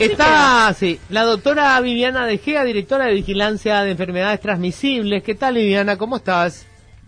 Está, sí, la doctora Viviana De Gea, directora de Vigilancia de Enfermedades Transmisibles. ¿Qué tal, Viviana? ¿Cómo estás?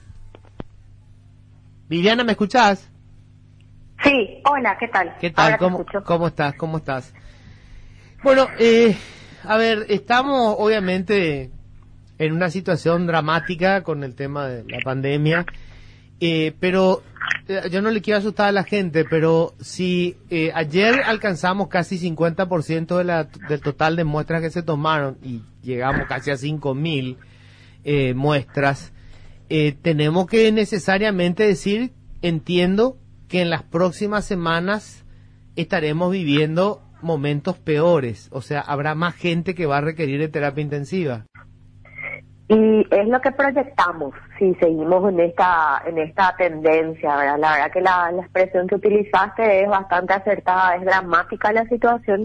Viviana, ¿me escuchás? Sí, hola, ¿qué tal? ¿Qué tal? ¿Cómo estás? ¿Cómo estás? Bueno, a ver, estamos obviamente en una situación dramática con el tema de la pandemia, pero yo no le quiero asustar a la gente, pero si ayer alcanzamos casi 50% del total de muestras que se tomaron y llegamos casi a 5.000 muestras, tenemos que necesariamente decir, entiendo, que en las próximas semanas estaremos viviendo momentos peores, o sea, habrá más gente que va a requerir de terapia intensiva. Y es lo que proyectamos si seguimos en esta tendencia, ¿verdad? La verdad que la expresión que utilizaste es bastante acertada, es dramática la situación.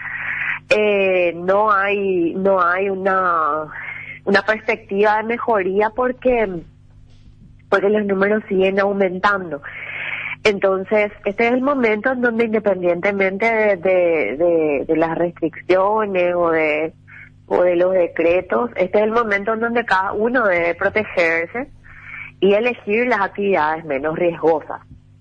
No hay una perspectiva de mejoría porque los números siguen aumentando. Entonces, este es el momento en donde, independientemente de las restricciones o de los decretos, este es el momento en donde cada uno debe protegerse y elegir las actividades menos riesgosas.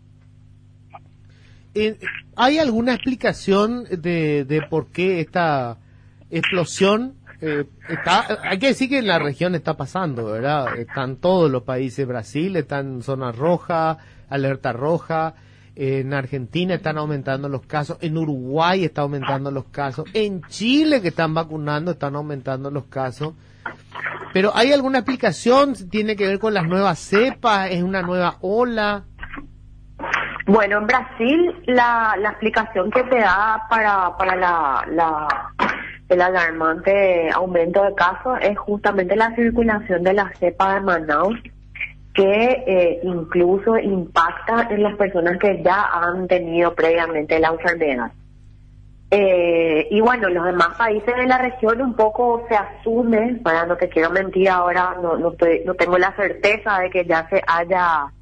¿Hay alguna explicación de por qué esta explosión hay que decir que en la región está pasando, ¿verdad? Están todos los países, Brasil está en zona roja, alerta roja, en Argentina están aumentando los casos, en Uruguay está aumentando los casos, en Chile que están vacunando están aumentando los casos. Pero ¿hay alguna explicación? ¿Tiene que ver con las nuevas cepas? ¿Es una nueva ola? Bueno, en Brasil la explicación que te da para el alarmante aumento de casos es justamente la circulación de la cepa de Manaus, que incluso impacta en las personas que ya han tenido previamente la enfermedad. Y bueno, los demás países de la región un poco se asume, para no te quiero mentir ahora, no tengo la certeza de que ya se haya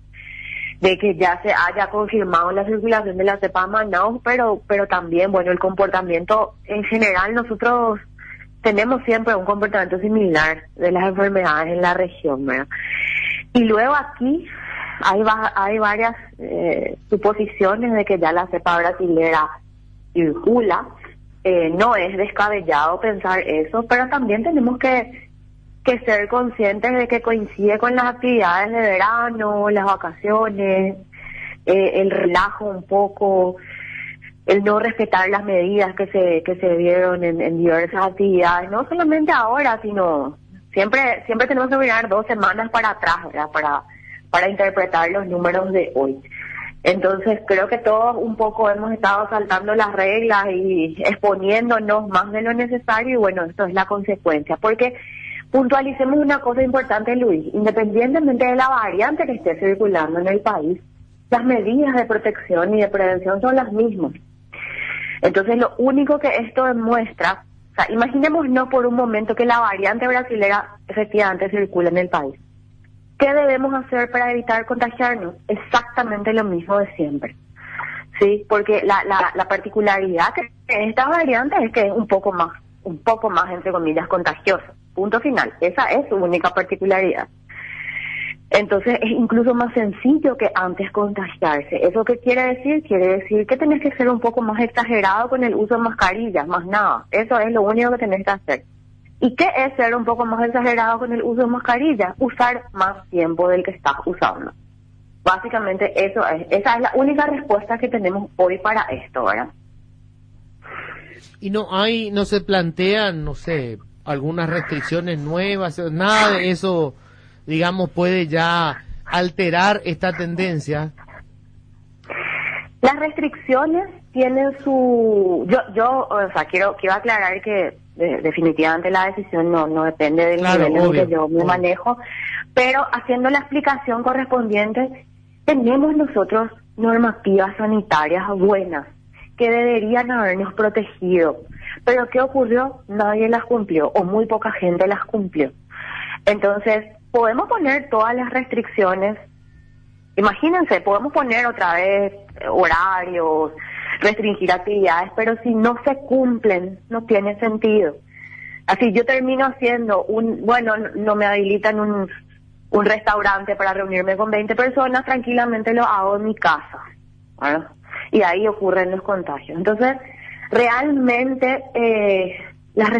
confirmado la circulación de la cepa Manaus, pero también, bueno, el comportamiento en general, nosotros tenemos siempre un comportamiento similar de las enfermedades en la región, ¿verdad? Y luego aquí hay varias suposiciones de que ya la cepa brasilera circula. No es descabellado pensar eso, pero también tenemos que ser conscientes de que coincide con las actividades de verano, las vacaciones, el relajo un poco, el no respetar las medidas que se dieron en diversas actividades, no solamente ahora, sino siempre tenemos que mirar 2 semanas para atrás, ¿verdad? Para interpretar los números de hoy. Entonces creo que todos un poco hemos estado saltando las reglas y exponiéndonos más de lo necesario, y bueno, esto es la consecuencia, porque puntualicemos una cosa importante, Luis, independientemente de la variante que esté circulando en el país, las medidas de protección y de prevención son las mismas. Entonces lo único que esto demuestra, o sea, imaginémonos por un momento que la variante brasilera efectivamente circula en el país. ¿Qué debemos hacer para evitar contagiarnos? Exactamente lo mismo de siempre, ¿sí? Porque la particularidad que tiene esta variante es que es un poco más, entre comillas, contagiosa. Punto final. Esa es su única particularidad. Entonces es incluso más sencillo que antes contagiarse. ¿Eso qué quiere decir? Quiere decir que tenés que ser un poco más exagerado con el uso de mascarillas, más nada. Eso es lo único que tenés que hacer. ¿Y qué es ser un poco más exagerado con el uso de mascarillas? Usar más tiempo del que estás usando. Básicamente esa es la única respuesta que tenemos hoy para esto, ¿verdad? Y no se plantean, no sé, algunas restricciones nuevas, nada de eso, digamos, puede ya alterar esta tendencia. Las restricciones tienen su... Yo quiero aclarar que definitivamente la decisión no depende del nivel en que yo me manejo, pero haciendo la explicación correspondiente, tenemos nosotros normativas sanitarias buenas que deberían habernos protegido. Pero ¿qué ocurrió? Nadie las cumplió, o muy poca gente las cumplió. Entonces, podemos poner todas las restricciones. Imagínense, podemos poner otra vez horarios, restringir actividades, pero si no se cumplen, no tiene sentido. Así yo termino haciendo no me habilitan un restaurante para reunirme con 20 personas, tranquilamente lo hago en mi casa, ¿verdad? Y ahí ocurren los contagios. Entonces, realmente las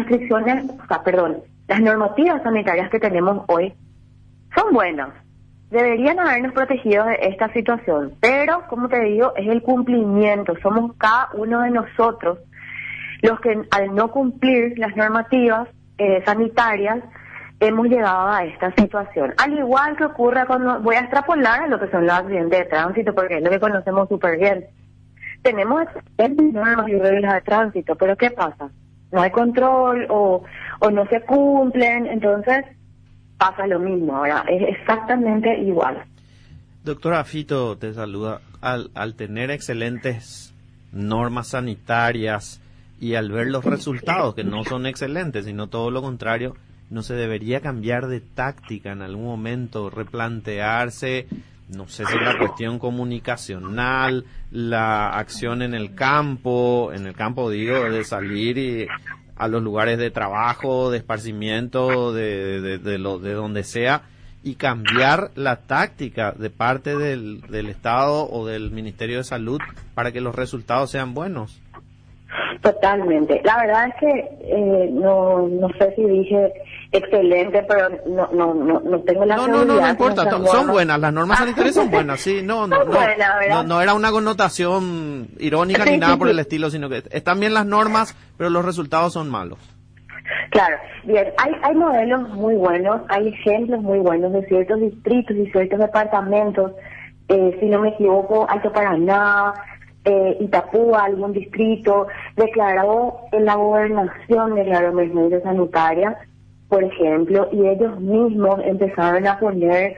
normativas sanitarias que tenemos hoy son buenas. Deberían habernos protegido de esta situación, pero, como te digo, es el cumplimiento. Somos cada uno de nosotros los que, al no cumplir las normativas sanitarias, hemos llegado a esta situación. Al igual que ocurre cuando voy a extrapolar a lo que son los accidentes de tránsito, porque es lo que conocemos súper bien. Tenemos normas y reglas de tránsito, pero ¿qué pasa? No hay control o no se cumplen, entonces pasa lo mismo, ahora es exactamente igual. Doctora Fito te saluda. Al tener excelentes normas sanitarias y al ver los resultados que no son excelentes, sino todo lo contrario, ¿no se debería cambiar de táctica en algún momento, replantearse, no sé si la cuestión comunicacional, la acción en el campo digo, de salir a los lugares de trabajo, de esparcimiento, de donde sea, y cambiar la táctica de parte del Estado o del Ministerio de Salud para que los resultados sean buenos? Totalmente. La verdad es que no sé si dije excelente, pero no tengo la seguridad. No importa, son buenas, las normas sanitarias son buenas, sí, no era una connotación irónica ni nada por el estilo, sino que están bien las normas, pero los resultados son malos. Claro, bien, hay modelos muy buenos, hay ejemplos muy buenos de ciertos distritos y ciertos departamentos, si no me equivoco, Alto Paraná, Itapúa, algún distrito, declaró en la gobernación de la emergencia sanitaria, por ejemplo, y ellos mismos empezaron a poner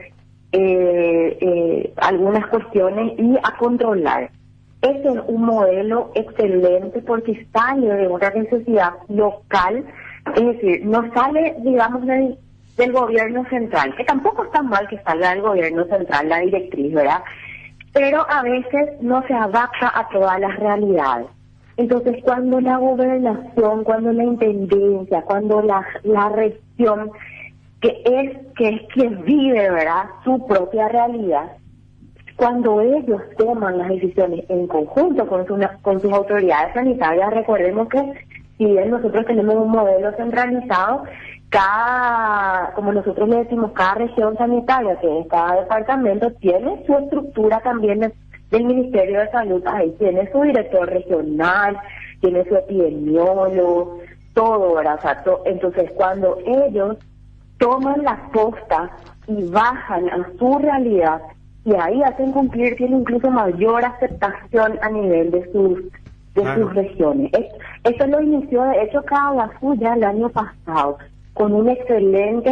algunas cuestiones y a controlar. Este es un modelo excelente porque sale de una necesidad local, es decir, no sale, digamos, del gobierno central, que tampoco está mal que salga del gobierno central la directriz, ¿verdad? Pero a veces no se adapta a todas las realidades. Entonces, cuando la gobernación, cuando la intendencia, cuando la región, que es quien vive, ¿verdad?, su propia realidad, cuando ellos toman las decisiones en conjunto con sus autoridades sanitarias, recordemos que si bien nosotros tenemos un modelo centralizado, como nosotros le decimos, cada región sanitaria, que es cada departamento, tiene su estructura también del Ministerio de Salud, ahí tiene su director regional, tiene su epidemiólogo, todo, ¿verdad? O sea, entonces, cuando ellos toman la posta y bajan a su realidad, y ahí hacen cumplir, tiene incluso mayor aceptación a nivel de sus regiones. Esto lo inició, de hecho, Caguazú ya el año pasado, con una excelente,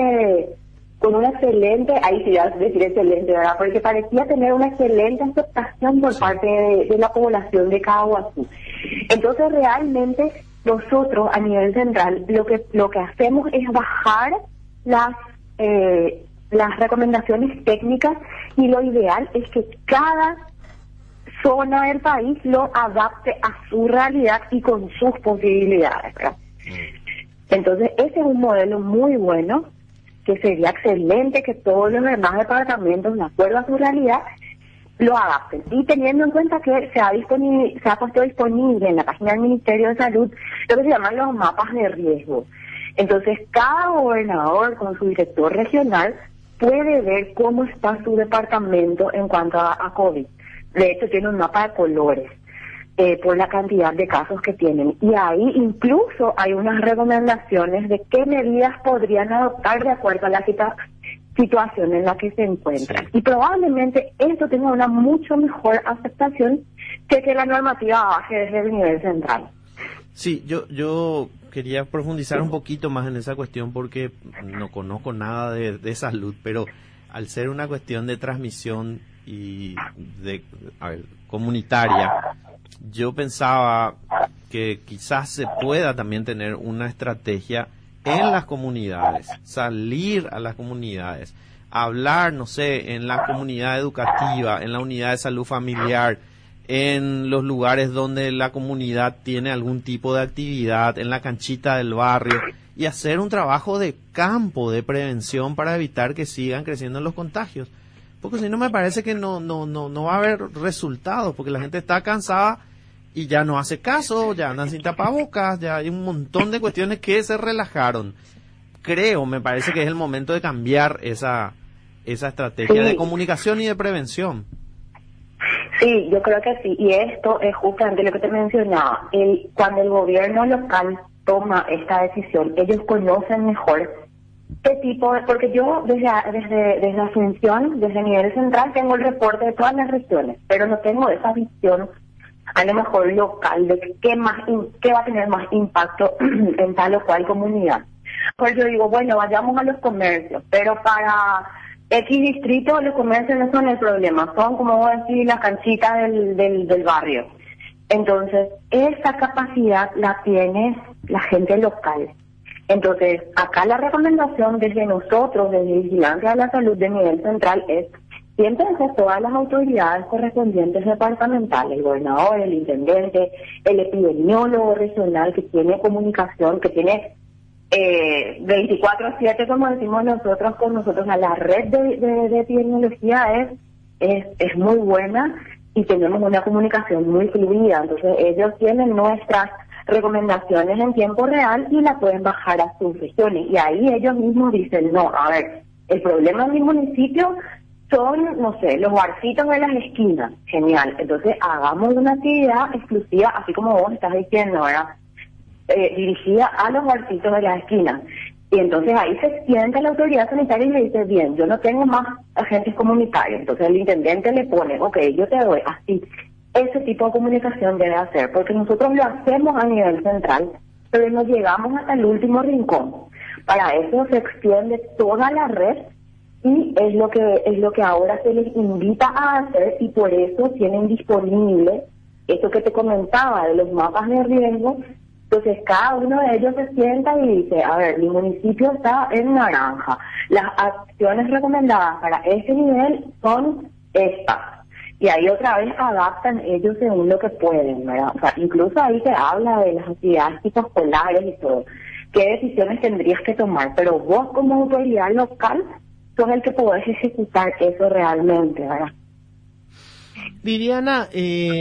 ahí sí voy a decir excelente, ¿verdad? Porque parecía tener una excelente aceptación por parte de la población de Caguazú. Entonces, realmente, nosotros, a nivel central, lo que hacemos es bajar las recomendaciones técnicas, y lo ideal es que cada zona del país lo adapte a su realidad y con sus posibilidades, ¿verdad? Entonces, ese es un modelo muy bueno, que sería excelente que todos los demás departamentos, de acuerdo a su realidad, lo adapten. Y teniendo en cuenta que se ha puesto disponible en la página del Ministerio de Salud lo que se llaman los mapas de riesgo. Entonces, cada gobernador con su director regional puede ver cómo está su departamento en cuanto a COVID. De hecho, tiene un mapa de colores por la cantidad de casos que tienen. Y ahí incluso hay unas recomendaciones de qué medidas podrían adoptar de acuerdo a la situación en la que se encuentran. Sí. Y probablemente esto tenga una mucho mejor aceptación que la normativa baje desde el nivel central. Sí, yo quería profundizar un poquito más en esa cuestión porque no conozco nada de salud, pero al ser una cuestión de transmisión y comunitaria, yo pensaba que quizás se pueda también tener una estrategia en las comunidades, salir a las comunidades, hablar, no sé, en la comunidad educativa, en la unidad de salud familiar, en los lugares donde la comunidad tiene algún tipo de actividad, en la canchita del barrio, y hacer un trabajo de campo, de prevención para evitar que sigan creciendo los contagios. Porque si no me parece que no va a haber resultados, porque la gente está cansada y ya no hace caso, ya andan sin tapabocas, ya hay un montón de cuestiones que se relajaron. Me parece que es el momento de cambiar esa estrategia de comunicación y de prevención. Sí, yo creo que sí, y esto es justamente lo que te mencionaba. Cuando el gobierno local toma esta decisión, ellos conocen mejor qué tipo de... Porque yo desde Asunción, desde nivel central, tengo el reporte de todas las regiones, pero no tengo esa visión a lo mejor local de qué va a tener más impacto en tal o cual comunidad. Pues yo digo, bueno, vayamos a los comercios, pero para X distrito los comercios no son el problema, son, como vos decís, las canchitas del barrio. Entonces, esa capacidad la tiene la gente local. Entonces, acá la recomendación desde nosotros, desde Vigilancia de la Salud de nivel central, es siéntense todas las autoridades correspondientes departamentales, el gobernador, el intendente, el epidemiólogo regional que tiene comunicación, que tiene 24/7, como decimos nosotros con nosotros. A la red de epidemiología es muy buena y tenemos una comunicación muy fluida. Entonces ellos tienen nuestras recomendaciones en tiempo real y la pueden bajar a sus regiones. Y ahí ellos mismos dicen, no, a ver, el problema en mi municipio son, no sé, los barcitos de las esquinas. Genial. Entonces hagamos una actividad exclusiva, así como vos estás diciendo, ¿verdad? Dirigida a los barcitos de las esquinas. Y entonces ahí se sienta la autoridad sanitaria y le dice, bien, yo no tengo más agentes comunitarios. Entonces el intendente le pone, ok, yo te doy así. Ese tipo de comunicación debe hacer, porque nosotros lo hacemos a nivel central, pero no llegamos hasta el último rincón. Para eso se extiende toda la red y es lo que ahora se les invita a hacer, y por eso tienen disponible esto que te comentaba de los mapas de riesgo. Entonces cada uno de ellos se sienta y dice, a ver, mi municipio está en naranja, las acciones recomendadas para ese nivel son estas. Y ahí otra vez adaptan ellos según lo que pueden, ¿verdad? O sea, incluso ahí se habla de las actividades tipo escolares y todo. ¿Qué decisiones tendrías que tomar? Pero vos como autoridad local sos el que podés ejecutar eso realmente, ¿verdad? Viviana,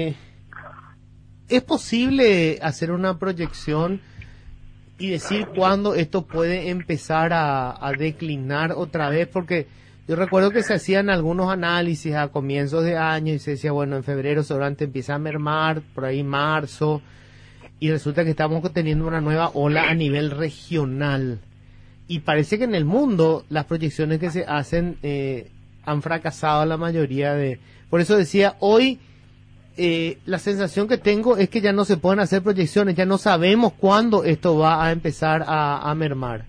¿es posible hacer una proyección y decir cuándo esto puede empezar a declinar otra vez? Porque yo recuerdo que se hacían algunos análisis a comienzos de año y se decía, bueno, en febrero seguramente empieza a mermar, por ahí marzo, y resulta que estamos teniendo una nueva ola a nivel regional. Y parece que en el mundo las proyecciones que se hacen han fracasado la mayoría de... Por eso decía, hoy la sensación que tengo es que ya no se pueden hacer proyecciones, ya no sabemos cuándo esto va a empezar a mermar.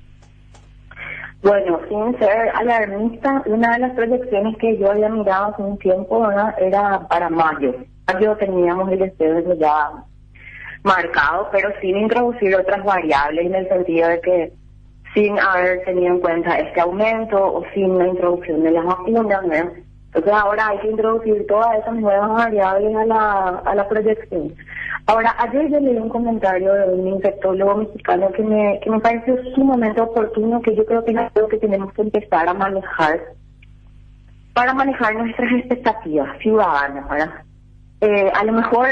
Bueno, sin ser alarmista, una de las proyecciones que yo había mirado hace un tiempo, ¿verdad?, era para mayo. Mayo teníamos el descenso ya marcado, pero sin introducir otras variables, en el sentido de que sin haber tenido en cuenta este aumento o sin la introducción de las vacunas, ¿verdad? Entonces ahora hay que introducir todas esas nuevas variables a la proyección. Ahora, ayer yo leí un comentario de un infectólogo mexicano que me pareció sumamente oportuno, que yo creo que es algo que tenemos que empezar a manejar para manejar nuestras expectativas ciudadanas, ¿verdad? A lo mejor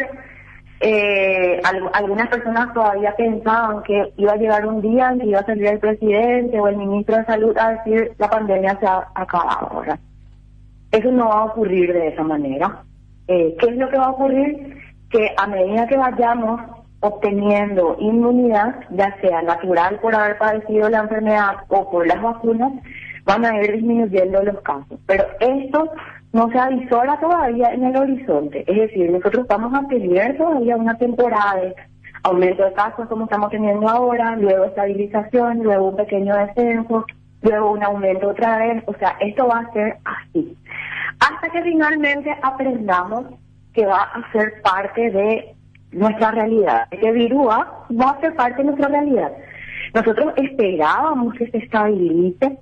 algunas personas todavía pensaban que iba a llegar un día en que iba a salir el presidente o el ministro de Salud a decir la pandemia se ha acabado, ¿verdad? Eso no va a ocurrir de esa manera. ¿Qué es lo que va a ocurrir? Que a medida que vayamos obteniendo inmunidad, ya sea natural por haber padecido la enfermedad o por las vacunas, van a ir disminuyendo los casos. Pero esto no se avisora todavía en el horizonte. Es decir, nosotros vamos a tener todavía una temporada de aumento de casos como estamos teniendo ahora, luego estabilización, luego un pequeño descenso, luego un aumento otra vez. O sea, esto va a ser así. Hasta que finalmente aprendamos que va a ser parte de nuestra realidad, que virus va a ser parte de nuestra realidad. Nosotros esperamos que se estabilice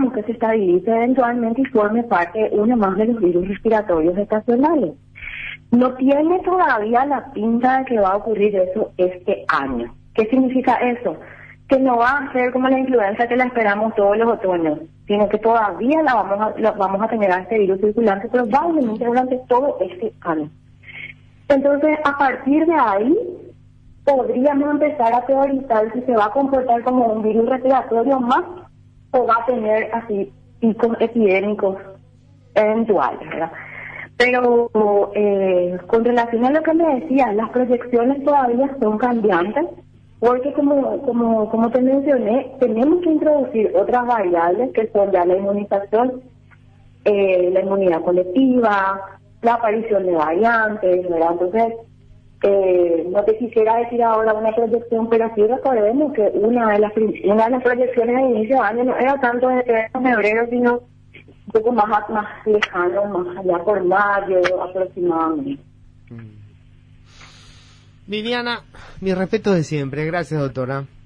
eventualmente y forme parte uno más de los virus respiratorios estacionales. no tiene todavía la pinta de que va a ocurrir eso este año. ¿Qué significa eso? Que no va a ser como la influenza que la esperamos todos los otoños, sino que todavía la vamos a tener a este virus circulante, probablemente durante todo este año. Entonces, a partir de ahí, podríamos empezar a teorizar si se va a comportar como un virus respiratorio más o va a tener así picos epidémicos eventuales, ¿verdad? Pero con relación a lo que me decías, las proyecciones todavía son cambiantes, porque como te mencioné, tenemos que introducir otras variables que son ya la inmunización, la inmunidad colectiva, la aparición de variantes, ¿verdad? Entonces, no te quisiera decir ahora una proyección, pero sí recordemos que una de las proyecciones de inicio de año no era tanto de febrero, sino un poco más lejano, más allá por mayo aproximadamente. Viviana, mi respeto de siempre. Gracias, doctora.